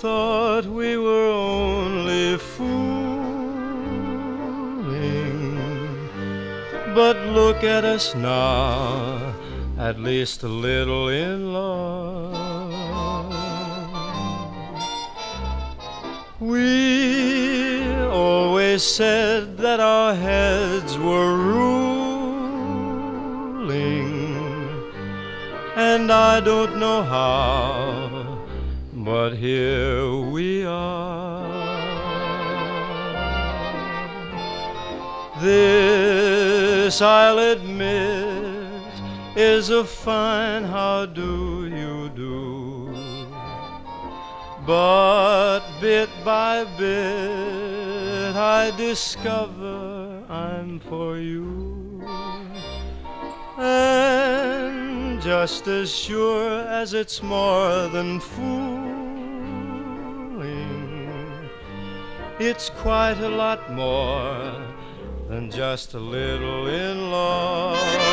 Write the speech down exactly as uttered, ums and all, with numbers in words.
thought we were only fooling, but look at us now, at least a little in love. We always said that our heads were ruling, and I don't know how, but here we are. This, I'll admit, is a fine how do you do, but bit by bit I discover I'm for you. And just as sure as it's more than fooling, it's quite a lot more than just a little in love.